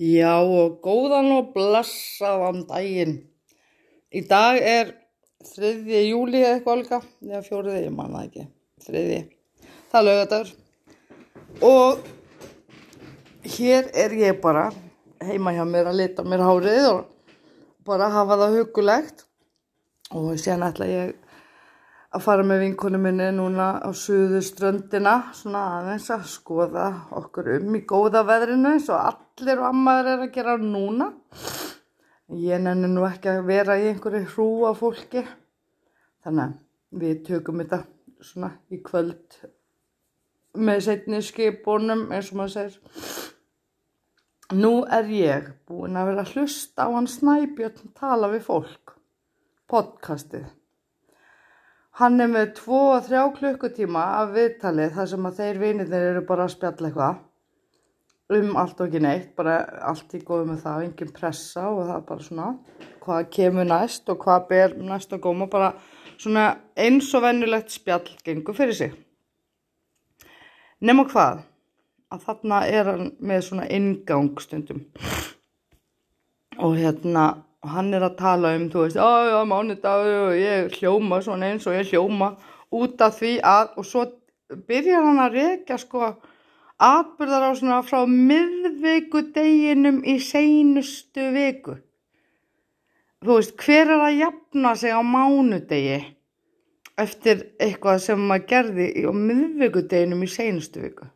Já, og góðan og blessaðan daginn. Í dag 3. júlí eða eitthvað líka. Eða 4. ég man það ekki. 3. Það er laugardagur. Og hér ég bara heima hjá mér að lita mér hárið og bara hafa það huggulegt. Og síðan ætla ég að fara með vinkonu minni núna á suðurströndina, svona aðeins að skoða okkur í góða veðrinu eins og allir og ammaður að gera núna. Ég nenni nú ekki að vera í einhverju hrúgu af fólki, þannig að við tökum þetta svona í kvöld með seinni skipunum eins og maður segir. Nú ég búin að vera að hlusta á hann Snæbjörn tala við fólk, podcastið. Hann með 2-3 klukkutíma af viðtali þar sem að þeir vinirnir eru bara að spjalla eitthvað allt og ekki neitt, bara allt í góðu með það, engin pressa og það bara svona hvað kemur næst og hvað ber næst að góma, bara svona eins og venjulegt spjall gengur fyrir sig. Nema hvað, að þarna hann með svona inngang stundum og hann að tala þú veist, mánudagur og ég hljóma svona eins og ég hljóma út af því að, og svo byrjar hann að rekja atburðarásina frá miðvikudeginum í seinustu viku. Þú veist, hver að jafna sig á mánudegi eftir eitthvað sem maður gerði á miðvikudeginum í seinustu viku?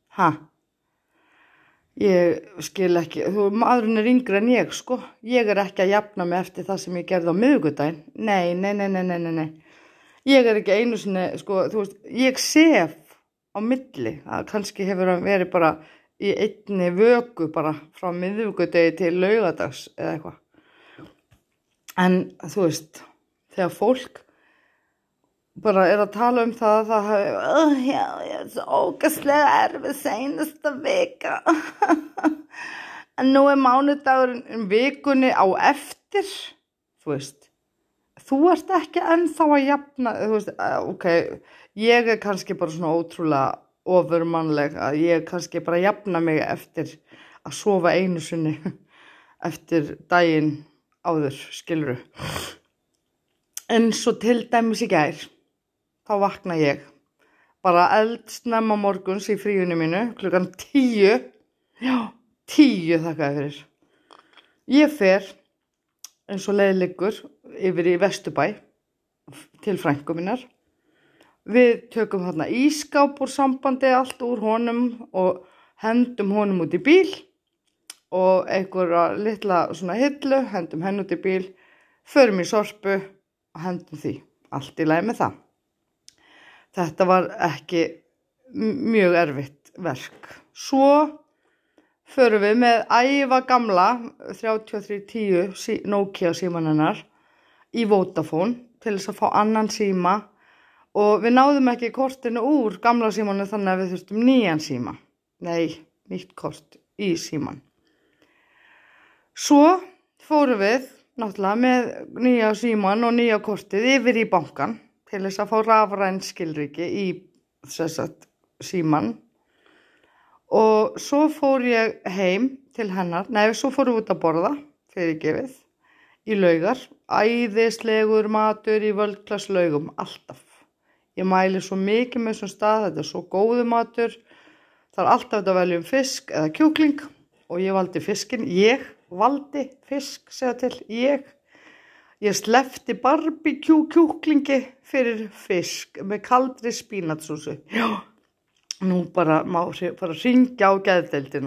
Ég skil ekki, maðurinn yngri en ég, Ég ekki að jafna mig eftir það sem ég gerði á miðvikudaginn. Nei. Ég ekki einu sinni, þú veist, ég sef á milli. Það kannski hefur hann verið bara í einni vöku bara frá miðvikudegi til laugadags eða eitthvað. En þú veist, þegar fólk bara að tala það hafi, svo ógeðslega erfið seinasta vika. En nú mánudagurinn vikunni á eftir, þú veist. Þú ert ekki ennþá að jafna, þú veist, ok, ég kannski bara svona ótrúlega ofurmannleg að ég kannski bara jafna mig eftir að sofa einu sinni eftir daginn áður, skilurðu. En svo til dæmis í gær. Þá vakna ég bara eldsnemma morguns í fríinu mínu, klukkan 10. Já, 10 þakkaði fyrir. Ég fer eins og leið liggur yfir í Vesturbæ til frænku minnar. Við tökum þarna ískáp úr sambandi, allt úr honum og hendum honum út í bíl og einhverja litla svona hillu, hendum henn út í bíl, förum í Sorpu og hendum því. Allt í lagi með það. Þetta var ekki mjög erfitt verk. Svo förum við með æva gamla 3310 Nokia síman hennar í Vodafone til þess að fá annan síma og við náðum ekki kortinu úr gamla símanu þannig að við þurftum nýjan síma. Nei, nýtt kort í síman. Svo fórum við náttúrulega með nýja síman og nýja kortið yfir í bankann til þess að fá rafræn skilríki í síman. Og svo fór ég heim til hennar, svo fórum við út að borða, fyrirgefið, í Laugar. Æðislegur matur í world-class Laugum, alltaf. Ég mæli svo mikið með þessum stað, þetta svo góður matur. Það alltaf að velja fisk eða kjúkling og ég valdi fiskinn. Ég valdi fisk, segja til, Ég sleppti barbecue kjúklingi fyrir fisk með kaldri spínatsósu. Já, nú bara má fara að hringja á geðdeildina,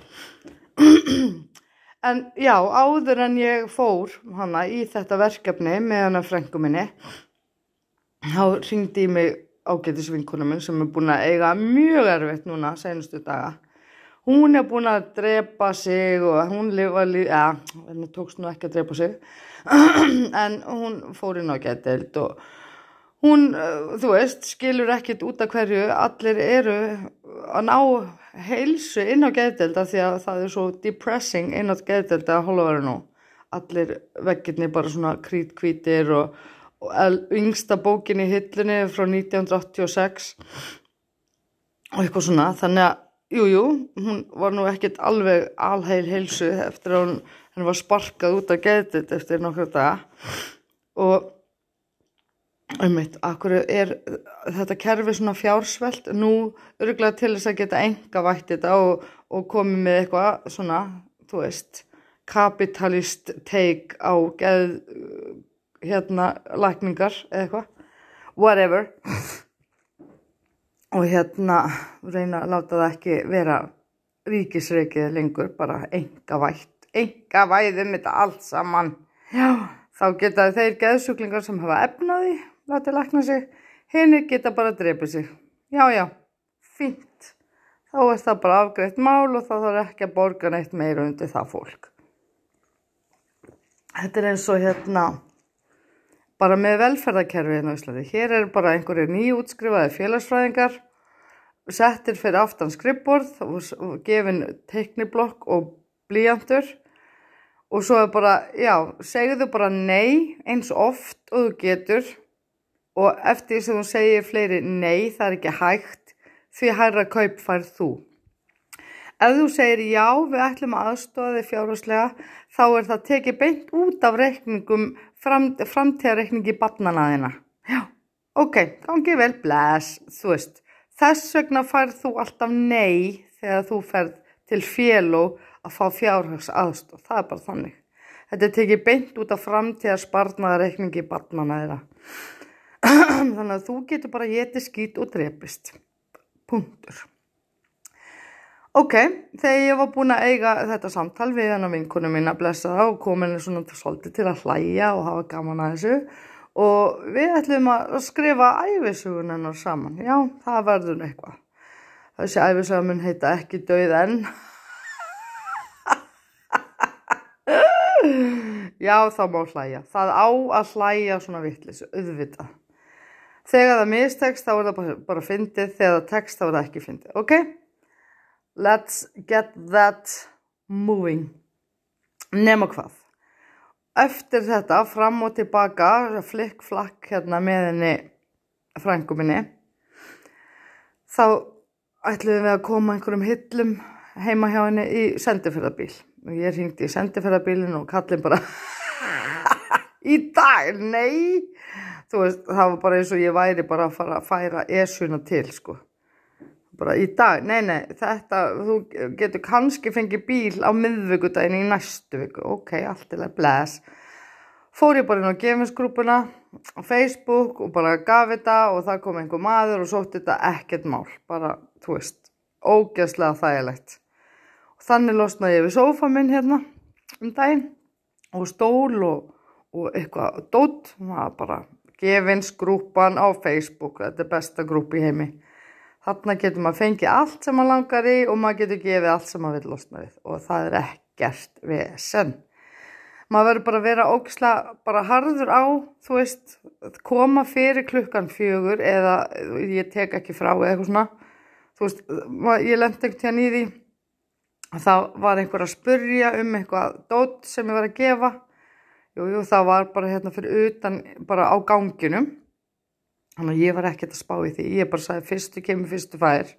En já, áður en ég fór hana í þetta verkefni með hana frænku minni, þá hringdi í mig ágætisvinkona minn sem búin að eiga mjög erfitt núna seinustu daga. Hún búin að drepa sig og hún henni tókst nú ekki að drepa sig, en hún fór inn á geðdeild og hún, þú veist, skilur ekkert út af hverju allir eru að ná heilsu inn á geðdeild af því að það svo depressing inn á geðdeild að hálfa vera nú. Allir veggirnir bara svona kríthvítir og yngsta bókin í hillunni frá 1986 og eitthvað svona, þannig að jú, hún var nú ekkert alveg alheil heilsu eftir að henni var sparkað út af geðdeild eftir nokkra daga og akkur þetta kerfi svona fjársvelt nú örugglega til þess að geta einkavætt þetta og komið með eitthvað svona, þú veist, kapitalist take á lækningar eða eitthvað, whatever. Og reyna að láta það ekki vera ríkisreikið lengur, bara einkavæðum þetta allt saman. Já, þá geta þeir geðsjúklingar sem hafa efnaði, látið lækna sig, hinir geta bara drepið sig. Já, fínt. Þá það bara afgreitt mál og þá þarf ekki að borga neitt meira undir það fólk. Þetta eins og bara með velferðarkerfi á Íslandi. Hér bara einhverjir nýútskrifaðir félagsfræðingar, settir fyrir aftan skrifborð og gefin teikniblokk og blýantur og svo bara, segðu bara nei eins oft og þú getur og eftir sem þú segir fleiri nei, það ekki hægt, því hærra kaup færð þú. Ef þú segir já, við ætlum að aðstoða þig fjárhagslega, þá það tekið beint út af reikningum, framtíðarreikningi barnanna þína. Já, ok, gangi vel, bless, þú veist. Þess vegna færð þú alltaf nei þegar þú ferð til féló að fá fjárhagsaðstoð. Það bara þannig. Þetta tekið beint út af framtíðarsparnaðarreikningi barnanna þína. Þannig að þú getur bara étið skít og drepist. Punktur. Ok, þegar ég var búin að eiga þetta samtal við hennar vinkonu mína, blessa það og komin svona svolítið til að hlæja og hafa gaman að þessu og við ætlum að skrifa ævisögun hennar saman. Já, það verður eitthvað. Þessi ævisaga mun heita Ekki dauð enn. Já, það má hlæja. Það á að hlæja svona vitleysu, auðvitað. Þegar það mistekst þá það bara fyndið, þegar það tekst þá það ekki fyndið. Ok? Let's get that moving. Nema hvað. Eftir þetta, fram og tilbaka, flikk-flakk með henni frænku minni, þá ætluðum við að koma einhverjum hillum heima hjá henni í sendifferðarbíl. Og ég hringdi í sendifferðarbílinn og kallinn bara, í dag, nei. Þú veist, það var bara eins og ég væri bara að fara að færa esjuna til, sko. Bara í dag, nei, þú getur kannski fengið bíl á miðvikudaginn í næstu viku. Ok, allt til að bless. Fór ég bara inn á gefinsgrúppuna á Facebook og bara gaf þetta og það kom einhver maður og sótti þetta ekkert mál. Bara, þú veist, ógeðslega þægilegt. Og þannig losnaði ég við sófa minn daginn og stól og eitthvað dót. Það var bara gefinsgrúppan á Facebook. Þetta besta grúp í heimi. Þarna getur maður fengið allt sem maður langar í og maður getur gefið allt sem maður vill losna við og það ekkert vesen. Maður verður bara að vera ógeðslega bara harður á, þú veist, koma fyrir 4:00 eða ég tek ekki frá eða eitthvað svona. Þú veist, ég lenti einhvern tíðan í því að það var einhver að spurja eitthvað dót sem ég var að gefa. Jú, það var bara fyrir utan, bara á ganginum. Þannig að ég var ekkert að spá í því. Ég bara sagði fyrstu kemur, fyrstu fær.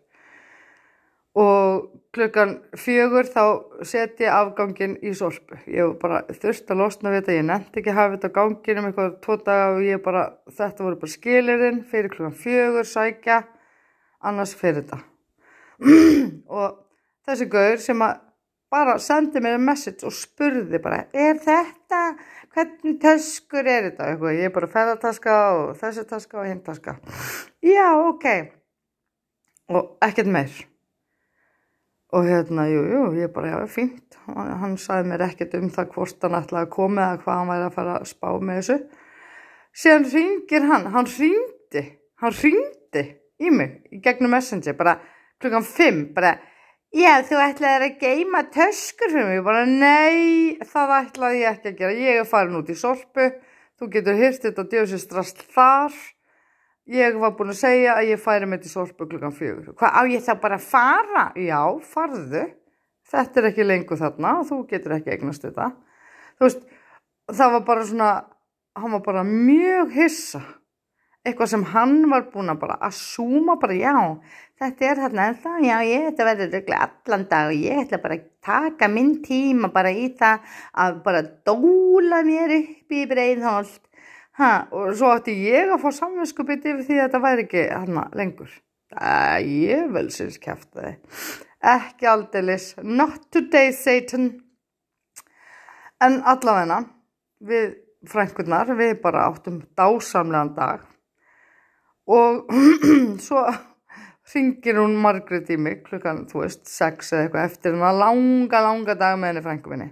Og 4:00 þá set ég afganginn í sorpu. Ég bara þurfti að losna við þetta. Ég nennti ekki að hafa þetta á ganginum eitthvað 2 daga og ég bara, þetta voru bara skilyrðin fyrir 4:00 sækja, annars fyrir þetta. Og þessi gaur sem að bara sendi mér message og spurði bara, þetta, hvernig töskur þetta? Ég bara ferðartaska og þessi taska og hinn taska. Já, ok. Og ekkert meir. Og jú, ég bara, já, fínt. Hann sagði mér ekkert það hvort hann ætlaði að koma eða hvað hann væri að fara að spá með þessu. Síðan hringir hann hringdi í mig í gegnum Messenger, bara 5:00, bara, já, þú ætlaðir að geyma töskur fyrir mig. Bara, nei, það ætlaði ég ekki að gera. Ég farin út í sorpu. Þú getur heyrt þetta djöfisdrasl þar. Ég var búin að segja að ég færi mig til sorpu 4:00. Hvað, á ég þá bara að fara? Já, farðu. Þetta ekki lengur þarna og þú getur ekki eignast þetta. Þú veist, það var bara svona, hann var bara mjög hissa. eitthvað sem hann var búin að bara assúma bara já, þetta þarna ennþá, já þetta verður örugglega allan dag og ég ætla bara að taka minn tíma bara í það að bara dóla mér upp í Breiðholt, og svo átti ég að fá samviskubit yfir því að þetta væri ekki hana lengur. Ég vel sinns kjaftaði. Ekki aldeilis, not today Satan. En allavegna, við frænkurnar, við bara áttum dásamlegan dag og svo hringir hún Margrét í mig klukkan, 6 eða eitthvað eftir hana langa dag með henni frænku minni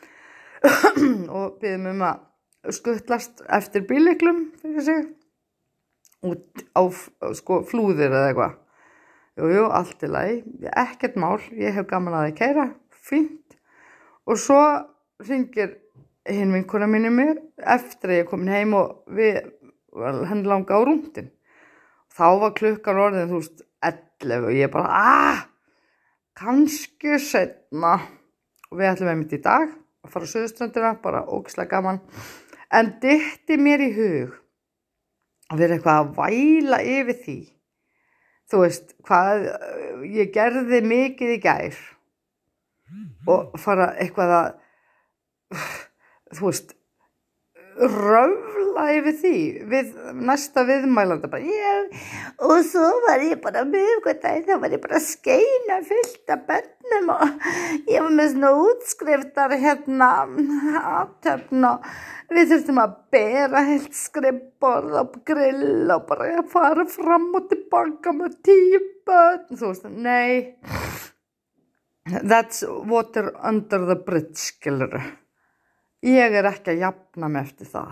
og biðum að skuttlast eftir bíllyklum fyrir sig út á flúðir eða eitthvað. Jú, allt í lagi, ekkert mál, ég hef gaman að keyra, fínt. Og svo hringir hinn vinkona mín í mig eftir að ég komin heim og henni langa á rúndin. Þá var klukkan orðin 11 og ég bara, kannski seinna. Og við ætlum einmitt í dag að fara á Suðurströndina, bara ógeðslega gaman. En dytti mér í hug að vera eitthvað að væla yfir því. Þú veist, hvað ég gerði mikið í gær. Og fara eitthvað að, þú veist, röfla yfir því við næsta viðmælanda bara, og svo var ég bara miðvikudaginn, þá var ég bara að skeina fullt af börnum og ég var með svona útskriftar athöfn og við þurftum að bera heilt skrifborð og grill og bara að fara fram og tilbaka með 10 börn, þú veist, nei, that's water under the bridge, skilurðu. Ég ekki að jafna mig eftir það.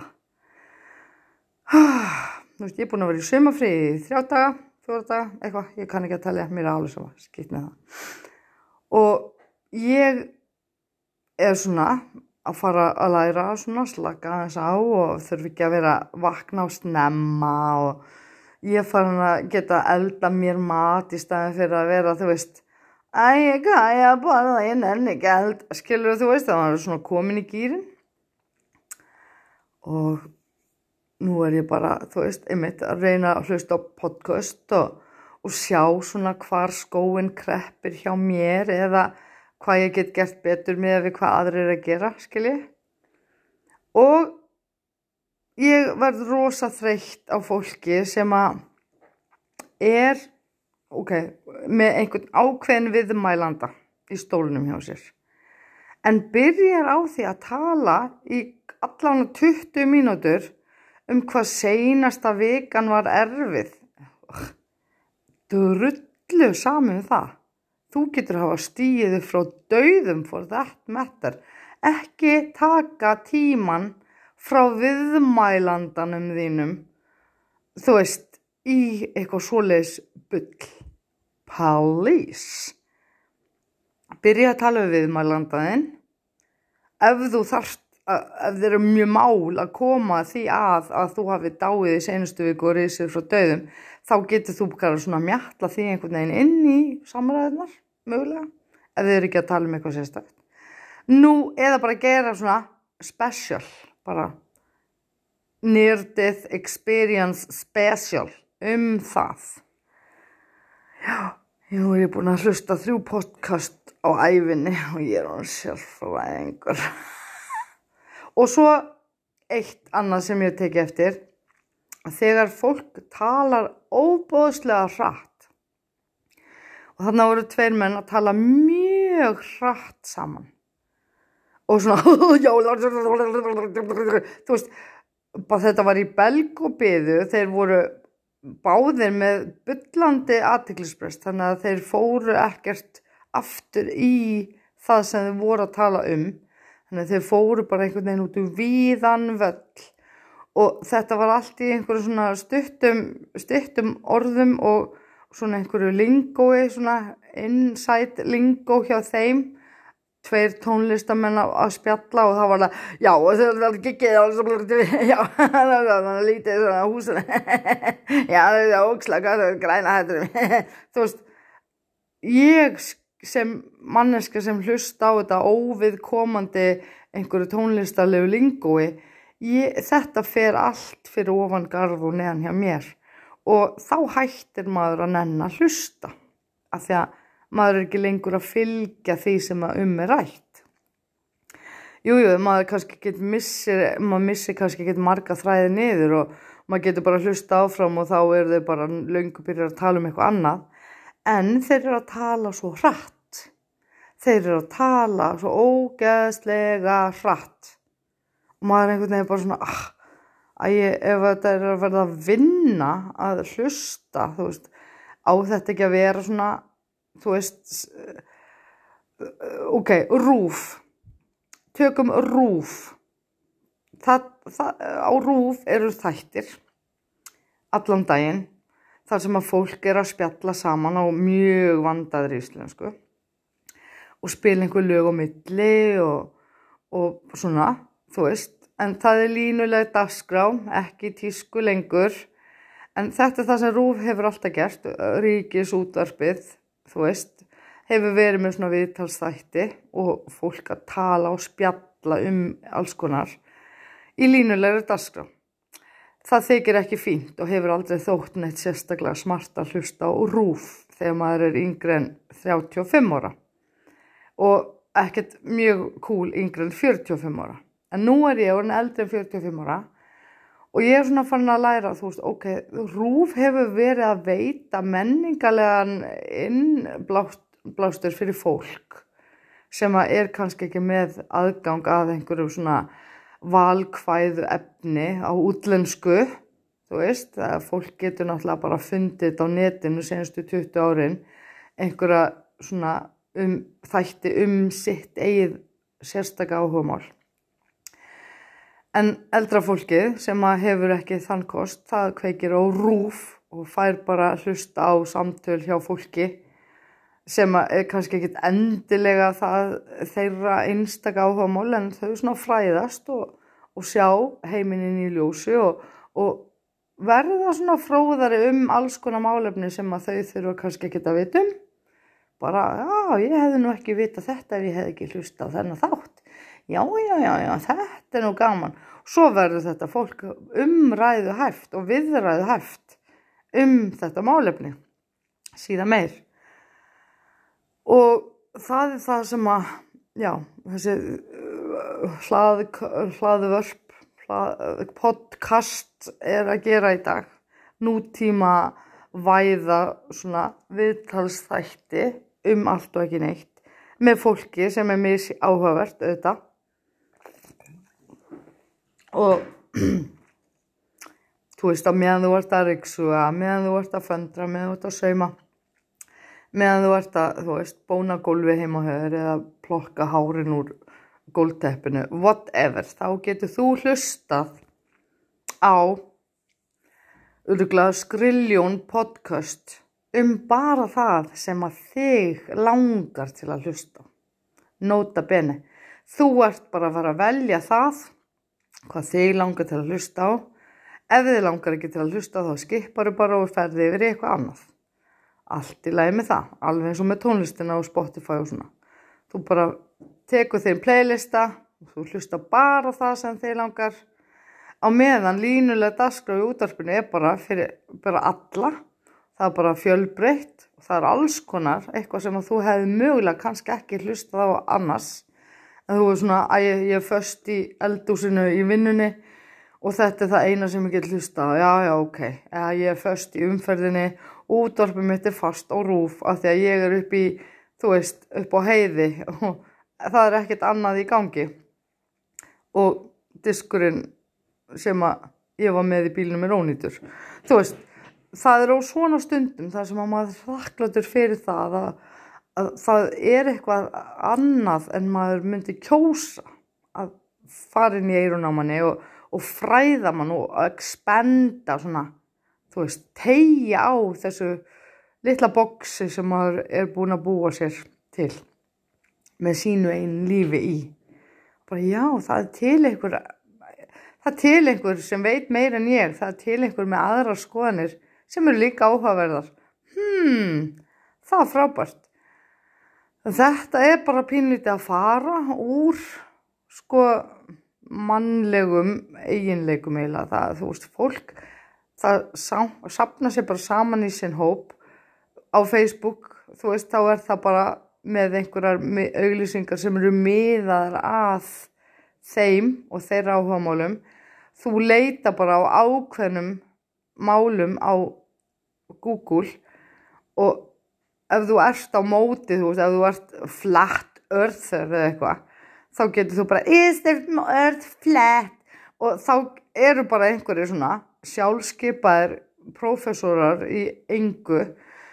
Þú veist, ég búin að vera í sumarfríi í 3 daga, 4 daga, eitthvað, ég kann ekki að telja, mér alveg sama, skipt með það. Og ég svona að fara að læra svona slaka aðeins á og þurfi ekki að vera vakna á snemma og ég farin að geta elda mér mat í staðinn fyrir að vera, þú veist, ég bara, ég nenni ekki eld, skilur þú veist, það var svona komin í gírinn. Og nú ég bara, þú veist, einmitt að reyna að hlusta á podcast og sjá svona hvar skóin kreppir hjá mér eða hvað ég get gert betur með við hvað aðrir að gera, skilji. Og ég verð rosa þreytt á fólki sem að með einhvern ákveðin viðmælanda í stólnum hjá sér. En byrjar á því að tala í allan 20 mínútur hvað seinasta vikan var erfið. Drullu saman það. Þú getur hafa stigið upp frá dauðum for that matter. Ekki taka tíman frá viðmælandanum þínum, þú veist, í eitthvað svoleiðis bull. Please. Byrja að tala við viðmælandaðinn. Ef þeir eru mjög mál að koma því að þú hafi dáið í seinustu viku og risið frá dauðum, þá getur þú bara svona mjatla því einhvern veginn inn í samræðunar, mögulega, ef þið eru ekki að tala um eitthvað sérstakt. Nú, eða bara gera svona special, bara near death experience special það. Já, nú ég búin að hlusta 3 podcast á ævinni og ég hann sjálfræðingur. Og svo eitt annað sem ég teki eftir, að þegar fólk talar óboðslega hratt, og þarna voru 2 menn að tala mjög hratt saman, og svona, þú veist, bara þetta var í belg og biðu, þeir voru báðir með bullandi athyglisbrest, þannig að þeir fóru ekkert aftur í það sem þeir voru að tala þannig að þeir fóru bara einhvern veginn út víðan völl og þetta var allt í einhverju svona stuttum orðum og svona einhverju lingói, svona inside lingó hjá þeim, 2 tónlistamenn að spjalla og það var það, já, það var ekki já, það var lítið svona húsinu, já, það er ókslega, græna hættur, þú veist, ég sem manneska sem hlusta á þetta óviðkomandi einhverju tónlistarlegu lingói, þetta fer allt fyrir ofan garð og neðan hjá mér og þá hættir maður að nenna að hlusta af því að maður er ekki lengur að fylgja því sem að er rætt. Jú, maður missir kannski ekki marga þræði niður og maður getur bara hlusta áfram og þá eru þau bara löngu byrjar að tala eitthvað annað. En þeir eru að tala svo hratt. Þeir eru að tala svo ógeðslega hratt. Og maður einhvern veginn bara svona, ef þetta er að verða að vinna, að hlusta, á þetta ekki að vera svona, RÚV. Tökum RÚV. Á RÚV eru þættir allan daginn þar sem að fólk er að spjalla saman á mjög vandaðri íslensku og spila einhver lög á milli og svona, en það er línuleg dagskrá, ekki tísku lengur, en þetta er það sem RÚV hefur alltaf gert, Ríkisútvarpið, hefur verið með svona viðtalsþætti og fólk að tala og spjalla alls konar í línulegri dagskrá. Það þykir ekki fínt og hefur aldrei þótt neitt sérstaklega smart að hlusta á RÚV þegar maður er yngri en 35 ára og ekkert mjög cool yngri en 45 ára. En nú er ég orðin eldri en 45 ára og ég er svona farin að læra, RÚV hefur verið að veita menningalegan innblástur fyrir fólk sem er kannski ekki með aðgang að einhverju svona valkvæðu efni á útlensku, fólk getur náttúrulega bara fundið þetta á netinu senastu 20 árin, einhverja svona þætti sitt eigið sérstaka áhugamál. En eldra fólkið sem hefur ekki þann kost, það kveikir á RÚV og fær bara hlusta á samtöl hjá fólki sem er kannski ekkit endilega þeirra einstaka áhugamál en þau svona fræðast og sjá heiminn í ljósi og verða svona fróðari alls konar málefni sem að þau þurfa kannski ekkit að vita bara, ég hefði nú ekki vitað þetta ef ég hefði ekki hlusta á þennan þátt. Já, þetta er nú gaman. Svo verður þetta fólk umræðuhæft og viðræðuhæft þetta málefni, síðan meir. Og það er það sem að, þessi hlaðvörp, podcast er að gera í dag. Nútíma væða svona viðtalsþætti allt og ekki neitt með fólki sem er áhugavert auðvitað. Og á meðan þú ert að ryksuga, meðan þú ert að föndra, meðan þú ert að sauma, meðan þú ert að, bóna gólfi heima á höfður eða plokka hárin úr gólfteppinu, whatever, þá getur þú hlustað á örugglega skrilljón podcast bara það sem að þig langar til að hlusta. Nota bene. Þú ert bara að fara að velja það hvað þig langar til að hlusta á. Ef þig langar ekki til að hlusta þá skipparu bara og ferði yfir eitthvað annað. Allt í lagi með það, alveg eins og með tónlistina og Spotify og svona. Þú bara tekur þinn playlista og þú hlusta bara það sem þig langar. Á meðan línulega dagskrá í útvarpinu er bara fyrir alla. Það er bara fjölbreytt og það er alls konar, eitthvað sem að þú hefði mögulega kannski ekki hlustað á annars. En þú er svona, ég er föst í eldhúsinu í vinnunni og þetta er það eina sem ég get hlustað á. Já, ok. Ég er föst í umferðinni og útvarpið mitt er fast á RÚV af því að ég er upp á heiði og það er ekkert annað í gangi. Og diskurinn sem að ég var með í bílnum er ónýtur. Það er á svona stundum þar sem að maður þakklátur fyrir það að það er eitthvað annað en maður myndi kjósa að fara inn í eyrun á manni og fræða mann og expanda svona, teygja á þessu litla boxi sem maður er búin að búa sér til með sínu einu lífi í. Bara það er til einhver sem veit meira en ég, það er til einhver með aðrar skoðanir sem eru líka áhugaverðar. Það er frábært. Þetta er bara pínlítið að fara úr, mannlegum eiginleikum eiginlega. Það, þú veist, fólk, það safna sér bara saman í sinn hóp á Facebook, þú veist, þá það bara með einhverjar auglýsingar sem eru miðaðar að þeim og þeirra áhugamálum. Þú leita bara á ákveðnum málum á Google og ef þú ert á móti, þú veist, ef þú ert flat earther eða eitthvað, þá getur þú bara, is the earth flat? Og þá eru bara einhverjir svona sjálfskipaðir prófessorar í engu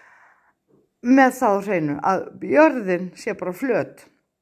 með það á hreinu að jörðin sé bara flöt.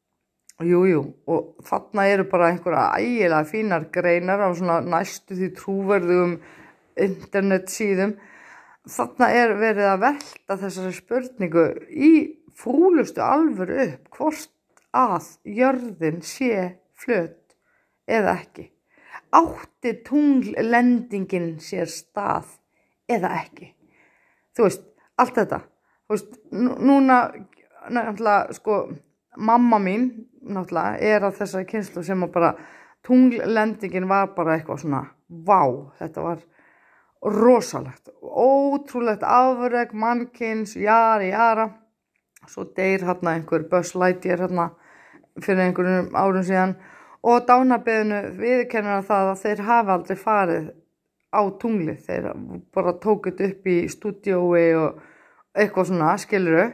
Jú, og þarna eru bara einhverja ægilega fínar greinar á svona næstu því trúverðugum internetsíðum. Þarna verið að velta þessari spurningu í fúlustu alvöru upp, hvort að jörðin sé flöt eða ekki. Átti tunglendingin sér stað eða ekki. Þú veist, allt þetta. Þú veist, núna, náttúrulega, sko, mamma mín, náttúrulega, að þessari kynslóð sem að bara, tunglendingin var bara eitthvað svona, vá, þetta var rosalegt, ótrúlegt afrek mannkyns, jara, svo deyr hérna einhver Buzz Lightyear hérna fyrir einhverjum árum síðan og dánarbeðinu viðurkennir það að þeir hafa aldrei farið á tunglið, þeir bara tókut upp í stúdíói og eitthvað svona, skilurðu,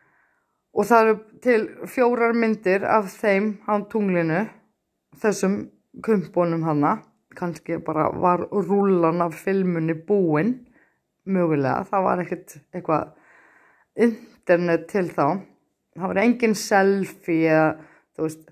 og það eru til 4 myndir af þeim á tunglinu, þessum kumbunum hana, kannski bara var rúllan af filmunni búin, mögulega, það var ekkert eitthvað internet til þá, það var engin selfie eða, þú veist,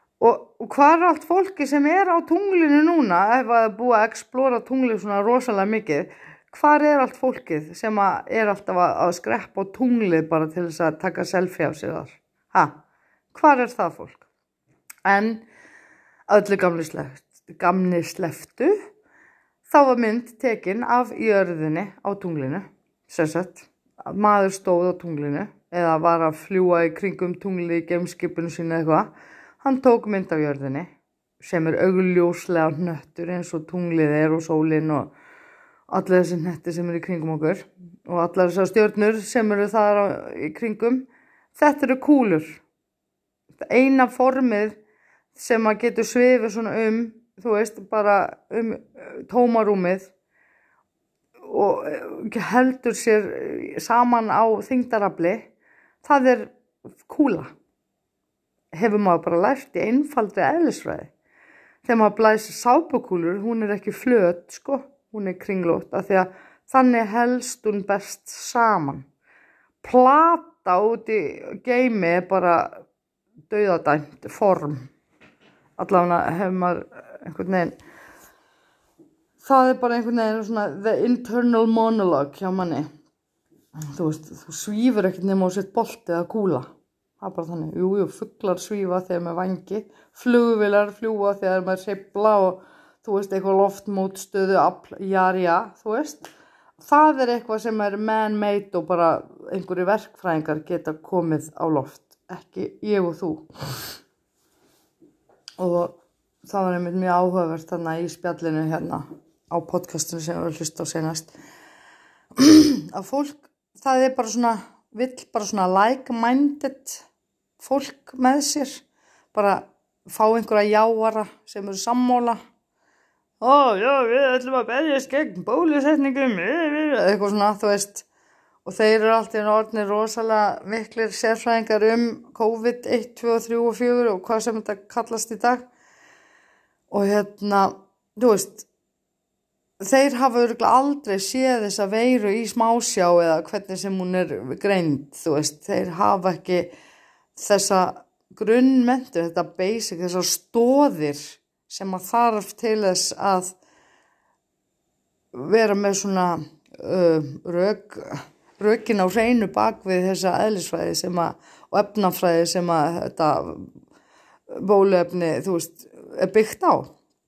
og hvað allt fólki sem á tunglinu núna, ef það búið að explora tunglið svona rosalega mikið, hvar allt fólkið sem alltaf að skreppa á tunglið bara til þess að taka selfie af sér þar? Hvar það fólk? En öllu gamni sleftu, þá var mynd tekin af jörðinni á tunglinu, sem sagt, maður stóð á tunglinu, eða var að fljúga í kringum tunglið í geimskipinu sínu eitthvað, hann tók mynd af jörðinni, sem augljóslega hnöttur eins og tunglið og sólin og allir þessi hnetti sem í kringum okkur, og allar þessar stjörnur sem þar í kringum, þetta eru kúlur. Eina formið sem að getur svifið svona þú veist, bara tómarúmið og heldur sér saman á þyngdarafli, það kúla. Hefur maður bara lært í einfaldri eðlisfræði. Þegar maður blæs sápukúlur, hún ekki flöt, sko, hún kringlótt, af því að þannig helst hún best saman. Plata út í geimi bara dauðadæmt form. Allavega hefur maður einhvern veginn, það bara einhvern veginn svona the internal monologue hjá manni. Þú veist, þú svífur ekkert nema á sitt bolti eða kúla. Það bara þannig, jú, fuglar svífa þegar með vangi, flugvélar fljúga þegar með hreyfla og þú veist, eitthvað loftmótstöðu, þú veist. Það eitthvað sem man-made og bara einhverju verkfræðingar geta komið á loft, ekki ég og þú. Og það var einmitt mjög áhugavert þarna í spjallinu hérna á podcastinu sem við hlusta á seinast. Að fólk, það bara svona, vill bara svona like-minded fólk með sér, bara fá einhverja jáara sem sammála. Já, við ætlum að berjast gegn bólusetningum, eitthvað svona, þú veist. Og þeir alltaf orðnir rosalega miklir sérfræðingar COVID 1, 2, 3 og 4 og hvað sem þetta kallast í dag. Og þú veist, þeir hafa örugglega aldrei séð þessa veiru í smásjá eða hvernig sem hún greind, þú veist. Þeir hafa ekki þessa grunnmenntun, þetta basic, þessar stoðir sem að þarf til þess að vera með svona rökin á hreinu bak við þessa eðlisfræði og efnafræði sem að þetta bóluefni, þú veist, byggt á.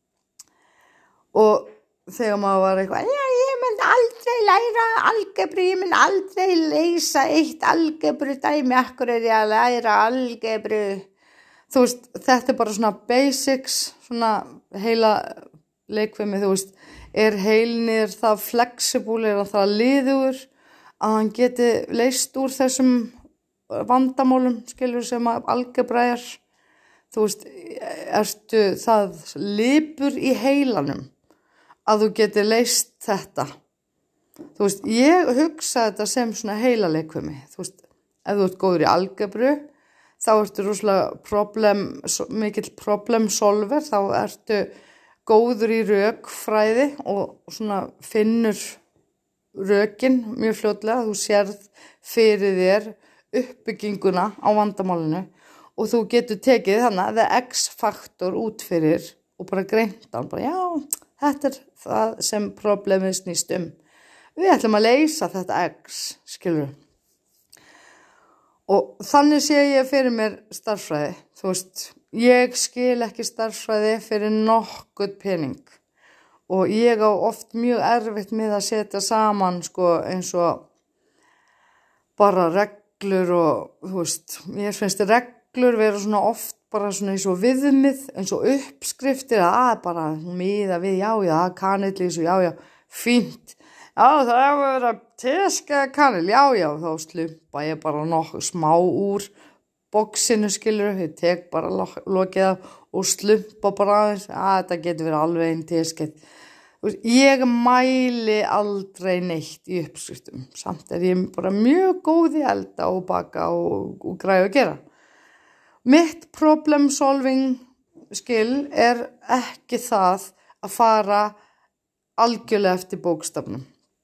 Og þegar maður var eitthvað, ég myndi aldrei læra algebru, ég myndi aldrei leysa eitt algebru dæmi, akkur ég að læra algebru? þú veist, þetta bara svona basics, svona heila leikfimi, þú veist, heilnir það flexible, það liðugur að hann geti leyst úr þessum vandamálum, skilur sem að algebra þú veist, ertu það lipur í heilanum að þú geti leyst þetta. Þú veist, ég hugsa þetta sem svona heilaleikfimi, þú veist, ef þú ert góður í algebru, þá ertu rosalega mikill problem solver, þá ertu góður í rökfræði og svona finnur rökin mjög fljótlega, þú sérð fyrir þér uppbygginguna á vandamálinu og þú getur tekið þannig the X-faktor út fyrir og bara greint hann, bara já, þetta það sem problemið snýst Við ætlum að leysa þetta X, skilur. Og þannig sé ég fyrir mér stærðfræði, þú veist, ég skil ekki stærðfræði fyrir nokkuð pening og ég á oft mjög erfitt með að setja saman, sko, eins og bara reglur og, þú veist, mér finnst reglur vera svona oft bara svona eins og viðmið, eins og uppskriftir bara miða við, já, kanillís og já, fínt. Já, það hefur verið að teska kanil, já, þá slumpa ég bara nokkuð smá úr boxinu, skilur, ég tek bara lokið af og slumpa bara aðeins, þetta getur verið alveg einn teskið. Ég mæli aldrei neitt í uppskriftum, samt ég bara mjög góð í elda og baka og græja að gera. Mitt problem solving skill ekki það að fara algjörlega eftir bókstafnum.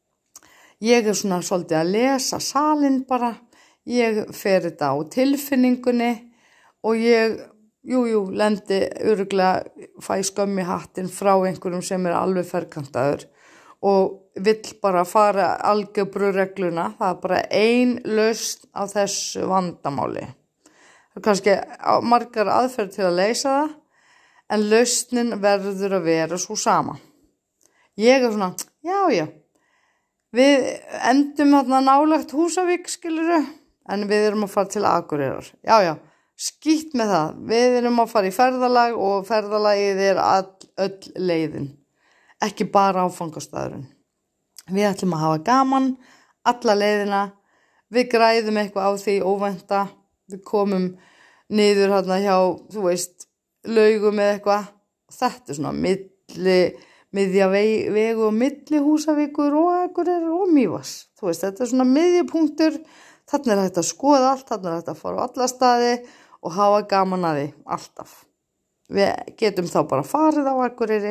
Ég svona svolítið að lesa salinn bara, ég fer þetta á tilfinningunni og ég, lendi örugglega, fæ skömmi hattinn frá einhverjum sem alveg ferkantaður og vill bara fara algebruregluna, það bara ein lausn á þessu vandamáli. Það kannski margar aðferð til að leysa það, en lausnin verður að vera svo sama. Ég svona, já, við endum þarna nálægt Húsavík, skilurðu, en við erum að fara til Akureyrar. Já, skítt með það. Við erum að fara í ferðalag og ferðalagið öll leiðin. Ekki bara áfangastaðurinn. Við ætlum að hafa gaman alla leiðina. Við græðum eitthvað á því óvænta. Við komum niður hérna hjá, þú veist, Laugum eða eitthvað. Þetta svona miðja vegu og milli Húsavíkur og Akureyrar og Mývatns. Þú veist, þetta svona miðjupunktur, þarna hægt að skoða allt, þarna hægt að fara á alla staði og hafa gaman að því, alltaf. Við getum þá bara farið á Akureyri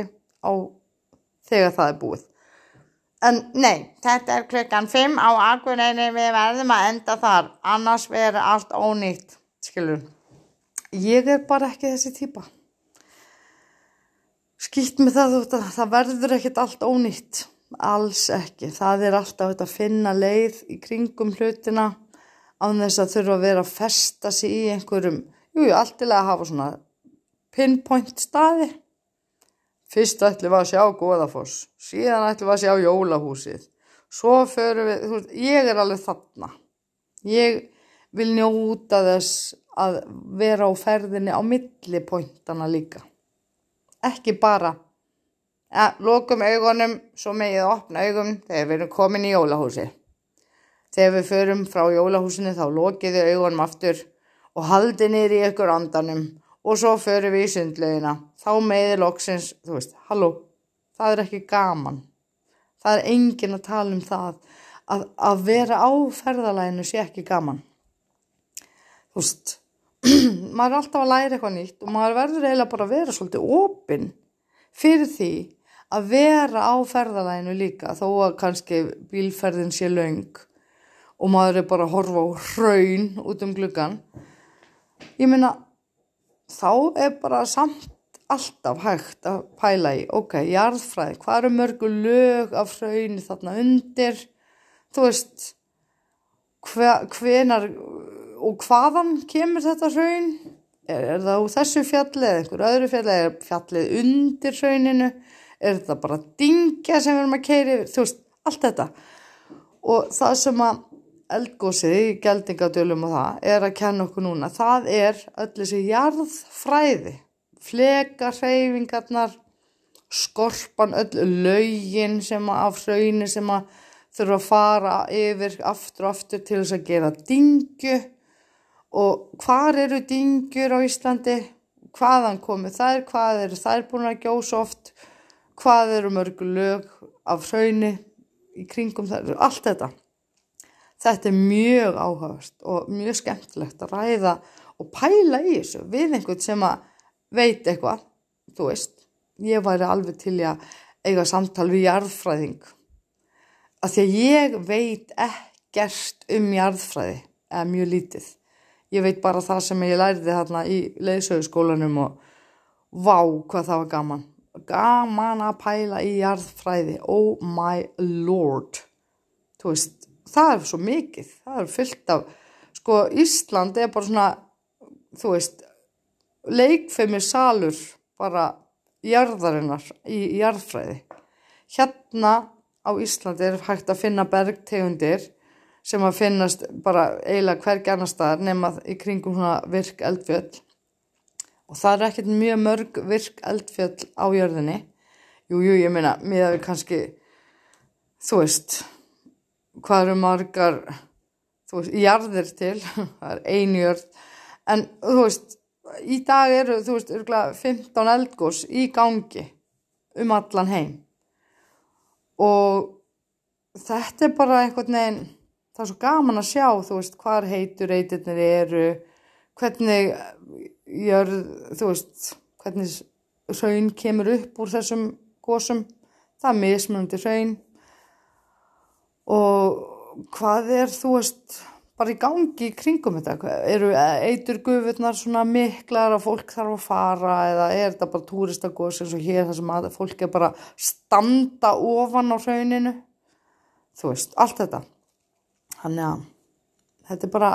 þegar það búið. En nei, þetta 5:00 á Akureyri, við verðum að enda þar, annars verður allt ónýtt, skilur. Ég bara ekki þessi típa. Skítt með það verður ekkert allt ónýtt, alls ekki. Það alltaf að finna leið í kringum hlutina án þess að þurfa að vera að festa sig í einhverjum, allt til að hafa svona pinpoint staði. Fyrst ætlum við að sjá Goðafoss, síðan ætlum við að sjá Jólahúsið. Svo förum við, ég alveg þarna. Ég vil njóta þess að vera á ferðinni á milli pointana líka. Ekki bara, lokum augunum, svo megið opna augum þegar við erum komin í Jólahúsið. Þegar við förum frá Jólahúsinu þá lokiðu augunum aftur og haldið niður í ykkur andanum og svo förum við í sundlaugina. Þá megið loksins, þú veist, halló, það ekki gaman. Það enginn að tala um það að vera á ferðalaginu sé ekki gaman. Þú veist, maður alltaf að læra eitthvað nýtt og maður verður eiginlega bara að vera svolítið opinn fyrir því að vera á ferðalaginu líka, þó að kannski bílferðin sé löng og maður bara að horfa á hraun út gluggann. Ég meina, þá bara samt alltaf hægt að pæla í, jarðfræði, hvað mörgu lög af hrauni þarna undir, þú veist, hvenær og hvaðan kemur þetta hraun? Það úr þessu fjalli eða einhver öðru fjalli, fjallið undir hrauninu? Þetta bara dyngja sem við erum að keyra yfir? Þú veist, allt þetta. Og það sem eldgosið í Geldingadölum og það að kenna okkur núna, það öll þessi jarðfræði, flekahreyfingarnar, skorpan, öll lögin sem af hrauni sem þurfa að fara yfir aftur og aftur til þess að gera dingju. Og hvar eru dyngjur á Íslandi? Hvaðan komu þær? Hvað eru þær búin að gjósa oft? Hvað eru mörg lög af hrauni í kringum þær? Allt þetta. Þetta mjög áhugavert og mjög skemmtilegt að ræða og pæla í þessu við einhvern sem að veit eitthvað. Þú veist, ég væri alveg til í að eiga samtal við jarðfræðing. Af því að ég veit ekkert jarðfræði, eða mjög lítið. Ég veit bara það sem ég lærði þarna í leiðsöguskólanum og vá hvað það var gaman. Gaman að pæla í jarðfræði, oh my lord. Þú veist, það svo mikið, það fullt af, Ísland bara svona, þú veist, leikfimir salur bara jarðarinnar í jarðfræði. Hérna á Íslandi hægt að finna bergtegundir sem að finnast bara eiginlega hvergi annars staðar nema í kringum svona virk eldfjöll. Og það ekkert mjög mörg virk eldfjöll á jörðinni. Jú, ég meina, miðað við kannski, þú veist, hvað eru margar, þú veist, jarðir til, það ein jörð. En, þú veist, í dag eru, þú veist, örugglega 15 eldgos í gangi allan heim. Og þetta bara einhvern veginn, það svo gaman að sjá, þú veist, hvar heitu reitirnir eru, hvernig jörð, þú veist, hvernig hraun kemur upp úr þessum gosum, það mismunandi hraun og hvað þú veist, bara í gangi í kringum þetta, eru eiturgufurnar svona miklar að fólk þarf að fara eða þetta bara túristagos eins og hér þar sem að fólk bara standa ofan á hrauninu, þú veist, allt þetta. Þannig að þetta bara,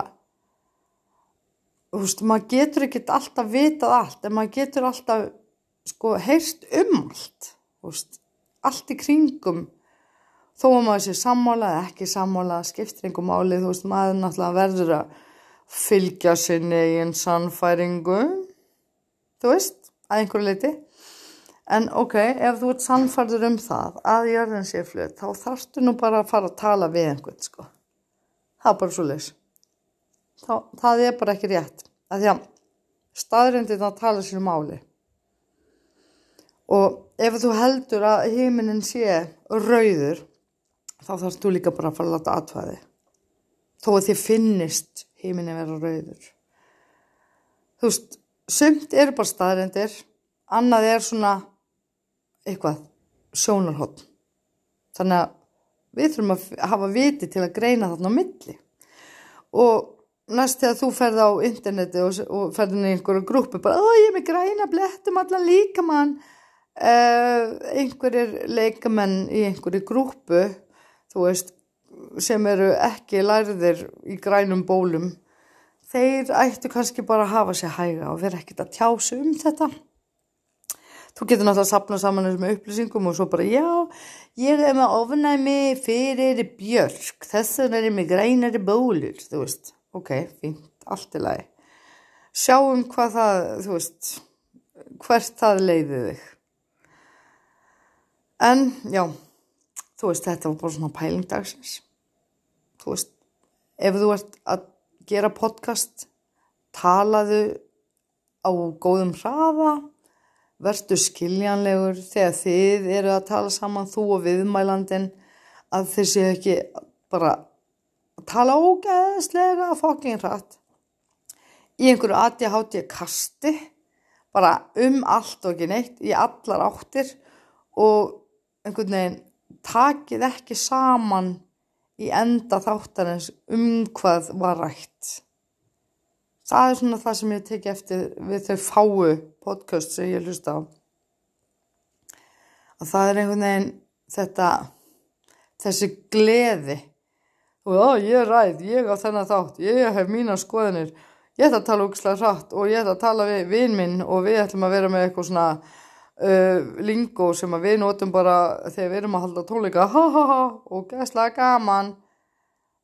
þú veist, maður getur ekkert alltaf vitað allt, en maður getur alltaf, heyrt allt, þú veist, allt í kringum, þó að maður sé sammála eða ekki sammála, skiptir engu máli, þú veist, maður náttúrulega verður að fylgja sinni eigin sannfæringu, þú veist, að einhverju leyti. En ef þú ert sannfærður það að jörðin sé flöt, þá þarftu nú bara að fara að tala við einhvern, Það bara svoleiðis. Það bara ekki rétt. Af því að staðreyndirnar tala sínu máli. Og ef þú heldur að himinin sé rauður, þá þarfst þú líka bara að fara að láta athugað þig. Þó að þér finnist himinin vera rauður. Þú veist, sumt bara staðreyndir, annað svona eitthvað sjónarhorn. Þannig að við þurfum að hafa viti til að greina þarna á milli. Og næst þegar þú ferð á interneti og ferð inn í einhverju grúppu, bara, ég er með græna blettum allan líkamann. Einhverjir leikamenn í einhverju grúppu, þú veist, sem eru ekki lærðir í grænum bólum, þeir ættu kannski bara að hafa sig hæga og vera ekkert að tjá sig þetta. Þú getur náttúrulega að safna saman þessum upplýsingum og svo bara, já, ég er með ofnæmi fyrir björk, þess vegna er ég með grænari bólur, þú veist. Fínt, allt í lagi. Sjáum hvað það, þú veist, hvert það leiði þig. En, já, þú veist, þetta var bara svona pæling dagsins. Þú veist, ef þú ert að gera podcast, talaðu á góðum hraða, vertu skiljanlegur þegar þið eru að tala saman, þú og viðmælandinn, að þið séu ekki bara að tala ógeðslega fucking hratt í einhverju ADHD kasti, bara allt og ekki neitt, í allar áttir og einhvern veginn takið ekki saman í enda þáttarins hvað var rætt. Það svona það sem ég teki eftir við þau fáu podcast sem ég hlusta á. Að það einhvern veginn þessi gleði. Og ég ræð, ég á þennan þátt, ég hef mínar skoðanir, ég ætla að tala ógeðslega hratt og ég ætla að tala við vin minn og við ætlum að vera með eitthvað svona lingó sem að við notum bara þegar við erum að halda tónleika, og ógeðslega gaman.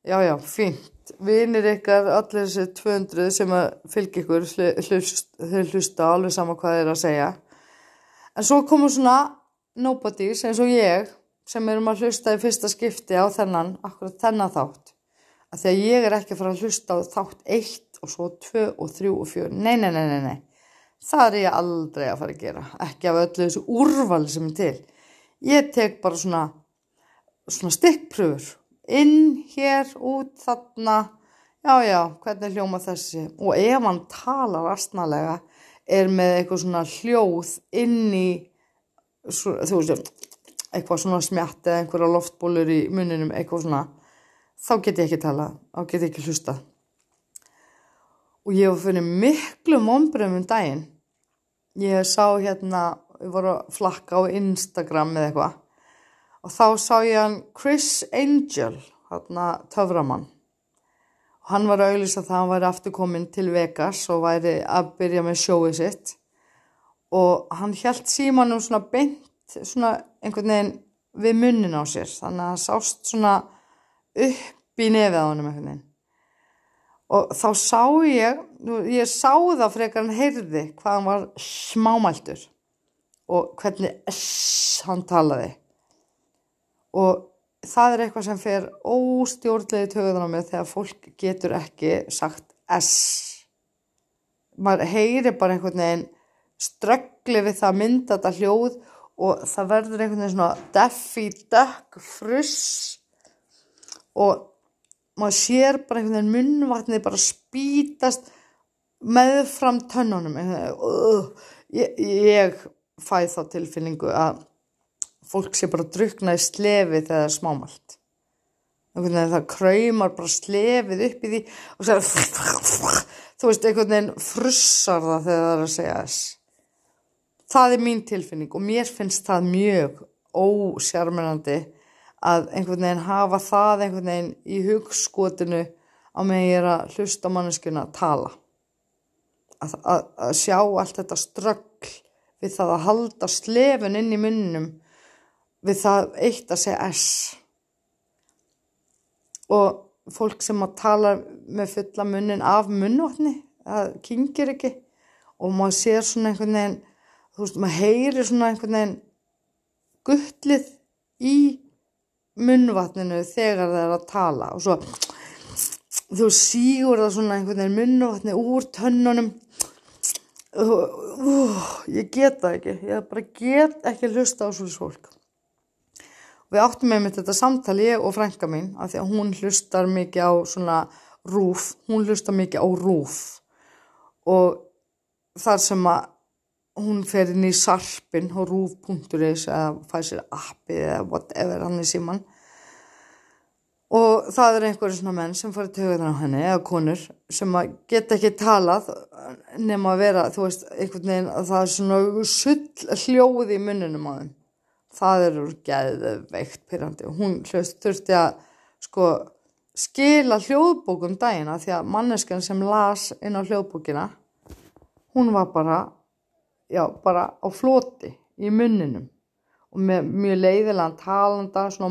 Já, fínt. Vinir ykkar, allir þessi 200 sem að fylgja ykkur, þau hlusta alveg sama hvað þeir að segja. En svo komu svona nobodies eins og ég, sem erum að hlusta í fyrsta skipti á akkurat þennan þátt. Af því að ég ekki að fara að hlusta á þátt 1 og svo 2 og 3 og 4. Nei. Það ég aldrei að fara að gera. Ekki af öllu þessu úrvali sem til. Ég tek bara svona stikkprufur. Inn, hér, út, þarna. Já, hvernig hljóma þessi? Og ef hann talar astnalega, með eitthvað svona hljóð inn í, þú veist, eitthvað svona smjatt eða einhverja loftbólur í munninum, eitthvað svona, þá get ég ekki talað, þá get ég ekki hlusta. Og ég var fyrir miklu vonbrigðum daginn. Ég sá ég var að flakka á Instagram eða eitthvað, og þá sá ég hann Chris Angel, töframann. Og hann var að auglýsa það að hann væri aftur kominn til Vegas og væri að byrja með sjóið sitt. Og hann hélt símanum svona beint, svona einhvern veginn við munnin á sér. Þannig að það sást svona upp í nefið á honum einhvern veginn. Og þá sá ég sá það frekar en heyrði hvað hann var smámæltur og hvernig hann talaði. Og það eitthvað sem fer óstjórnlega í taugarnar á mig þegar fólk getur ekki sagt S. Maður heyrir bara einhvern veginn ströggli við það að mynda þetta hljóð og það verður einhvern veginn svona Daffy Duck fruss og maður sér bara einhvern veginn munnvatnið bara spýtast meðfram tönnunum. Ég fæ þá tilfinningu að fólk sé bara að drukkna í slefi þegar það er smámælt. Einhvern veginn það kraumar bara slefið upp í því og segir, þú veist, einhvern veginn frussar það þegar það er að segja þess. Það mín tilfinning og mér finnst það mjög ósjarmerandi að einhvern veginn hafa það einhvern veginn í hugskotinu á meðan ég að hlusta á manneskjuna að tala. Að sjá allt þetta ströggl við það að halda slefun inn í munninum við það eitt að segja S. Og fólk sem að tala með fulla munnin af munnvatni, það kyngir ekki og maður sér svona einhvern veginn, þú veist, maður heyrir svona einhvern veginn guttlið í munnvatninu þegar það er að tala og svo þú sígur það svona einhvern veginn munnvatni úr tönnunum. Ég get það ekki, ég bara get ekki hlusta á svoleiðis fólk. Við áttum einmitt þetta samtali, ég og frænka mín, af því að hún hlustar mikið á svona RÚV, hún hlustar mikið á RÚV og þar sem að hún fer inn í sarpin á RÚV.is eða fær sér appi eða whatever hann í síman og það einhverjir svona menn sem fara í taugarnar á henni eða konur sem að geta ekki talað nema að vera, þú veist, einhvern veginn að það svona sull hljóð í munninum á þeim. Það geðveikt pirrandi og hún þurfti að skila hljóðbókum dagina því að manneskjan sem las inn á hljóðbókina hún var bara á floti í munninum og með mjög leiðilegan talanda, svona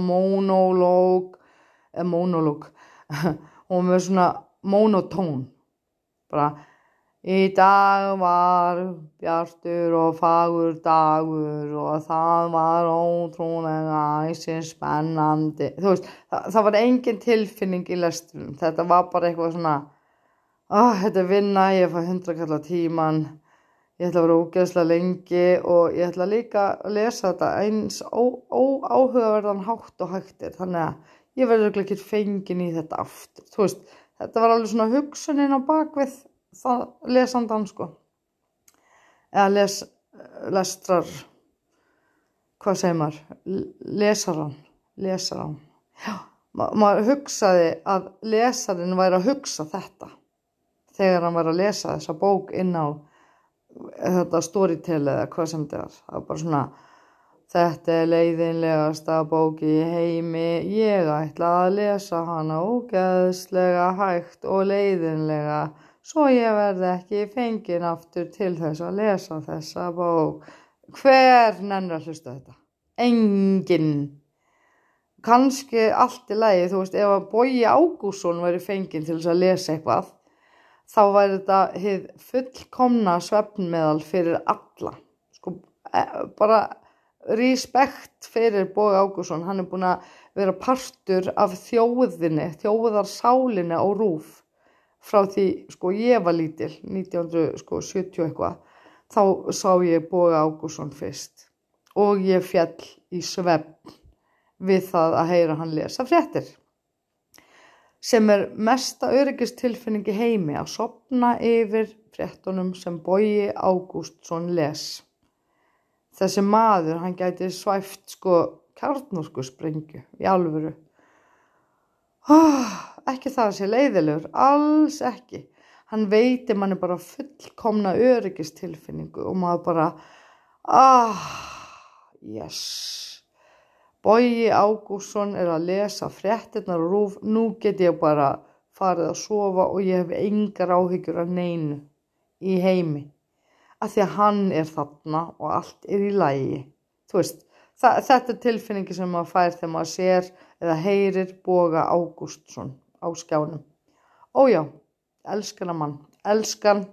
mónólóg og með svona mónotón bara í dag var bjartur og fagur dagur og það var ótrúlega spennandi. Þú veist, það var engin tilfinning í lestrinum. Þetta var bara eitthvað svona, þetta er vinna, ég fæ 100 kall á tíman, ég ætla að vera ógeðslega lengi og ég ætla líka að lesa þetta eins áhugaverðan hátt og hægtir. Þannig að ég verður ekki fengin í þetta aftur. Þú veist, þetta var alveg svona hugsunin á bakvið það lesandan eða lestrar hvað segir maður lesaran já, maður hugsaði að lesarinn væri að hugsa þetta þegar hann var að lesa þessa bók inn á þetta Storytel eða hvað sem þetta var. Það var bara svona þetta er leiðinlegasta bók í heimi, ég ætla að lesa hana ógeðslega hægt og leiðinlega svo ég verði ekki fengin aftur til þess að lesa þessa bók. Hver nennir að hlusta þetta? Enginn. kannski allt í lagi, þú veist, ef að Bogi Ágústsson væri fenginn til þess að lesa eitthvað, þá væri þetta hið fullkomna svefnmeðal fyrir alla. Sko, bara respekt fyrir Bogi Ágústsson, hann búinn að vera partur af þjóðinni, þjóðarsálinni á RÚV frá því, sko, ég var lítil, 1970 eitthvað, þá sá ég Boga Ágústsson fyrst og ég féll í svefn við það að heyra hann lesa fréttir, sem mesta öryggistilfinning í heimi, að sofna yfir fréttunum sem Bogi Ágústsson les. Þessi maður, hann gæti svæft, sko, kjarnorkusprengju í alvöru. Ekki það að sé leiðilegur, alls ekki. Hann veitir manni bara fullkomna öryggistilfinningu og maður bara, yes. Bogi Ágústsson að lesa fréttirnar og RÚV, nú get ég bara farið að sofa og ég hef engar áhyggjur af neinu í heimi. Af því að hann þarna og allt í lagi. Þú veist, þetta tilfinningi sem maður fær þegar maður sér eða heyrir Boga Ágústsson á skjánum. Ójá, elskan að mann, elskan.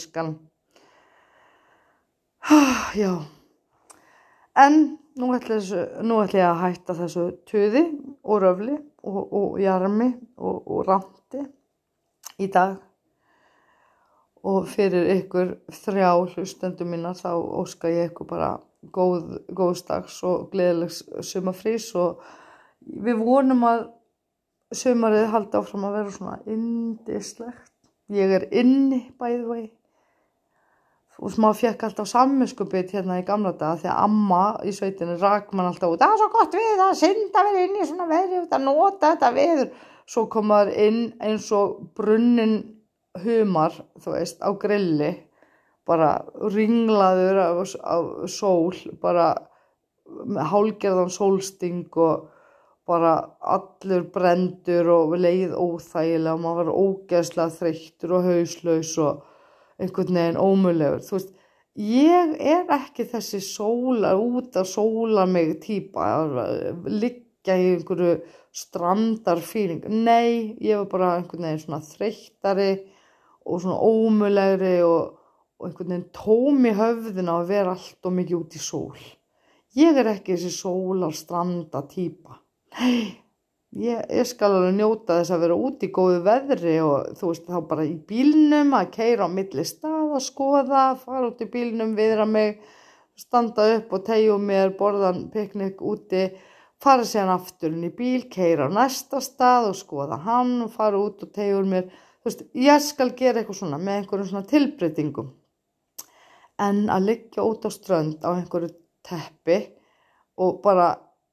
Já, en nú ætla ég að hætta þessu tuði og röfli og jarmi og ranti í dag. Og fyrir ykkur 3 hlustendur mínar þá óska ég ykkur bara góðs dags og gleðilegs sumarfrís og við vonum að sumarið haldi áfram að vera svona yndislegt. Ég inni by the way. Og maður fékk alltaf samviskubit hérna í gamla daga því að amma í sveitinni rak mann alltaf út. Það svo gott við að synda vera inn í svona veðri út að nota þetta veður. Svo kom maður inn eins og brunnin humar, þú veist, á grilli, bara ringlaður af sól, bara hálgerðan sólsting og bara allur brendur og leið óþægilega og maður var ógeðslega þreyttur og hauslaus og einhvern veginn ómögulegur. Þú veist, ég ekki þessi út að sóla mig típa, liggja í einhverju strandarfíling. Nei, ég var bara einhvern veginn svona þreyttari og svona ómögulegri og einhvern veginn tóm í höfðina að vera allt og mikið út í sól. Ég ekki þessi sólarstranda típa. Nei, ég skal alveg njóta þess að vera út í góðu veðri og þú veist þá bara í bílnum að keyra á milli stað að skoða, fara út í bílnum, viðra mig, standa upp og teygja mér, borðan piknik úti, fara síðan aftur inn í bíl, keyra á næsta stað og skoða hann og fara út og teygja mér. Þú veist, ég skal gera eitthvað svona með einhverjum svona tilbreytingum. En að liggja út á strönd á einhverju teppi og bara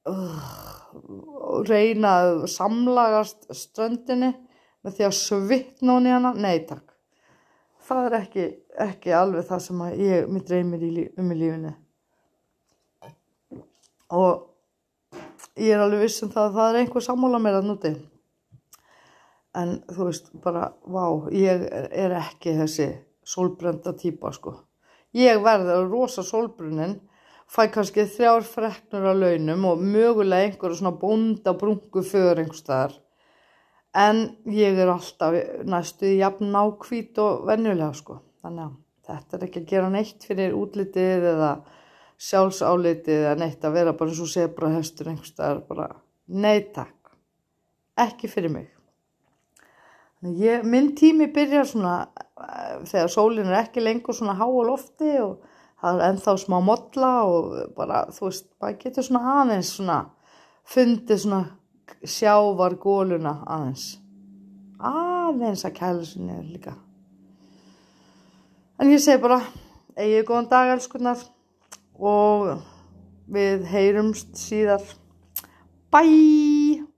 reyna að samlagast ströndinni með því að svitna hún í hana, nei takk. Það ekki alveg það sem mér dreymir í lífinu. Og ég alveg viss um það einhver sammála mér að núti. En þú veist, bara, vá, ég ekki þessi sólbrenda típa, sko. Ég verði rosa sólbrunnin, fæ kannski 3 freknur á launum og mögulega einhverju svona bóndabrungu för einhvers staðar. En ég alltaf næstu jafn náhvít og venjulega, sko. Þannig að þetta ekki að gera neitt fyrir útlitið eða sjálfsálitið eða neitt að vera bara eins og sebrahestur einhvers staðar, bara, nei takk, ekki fyrir mig. Minn tími byrjar svona þegar sólin ekki lengur svona há á lofti og það ennþá smá molla og bara, þú veist, bara getur svona aðeins svona fundið svona sjávargóluna aðeins að kæla sig niður líka. En ég segi bara, eigið góðan dag elskurnar og við heyrumst síðar. Bye!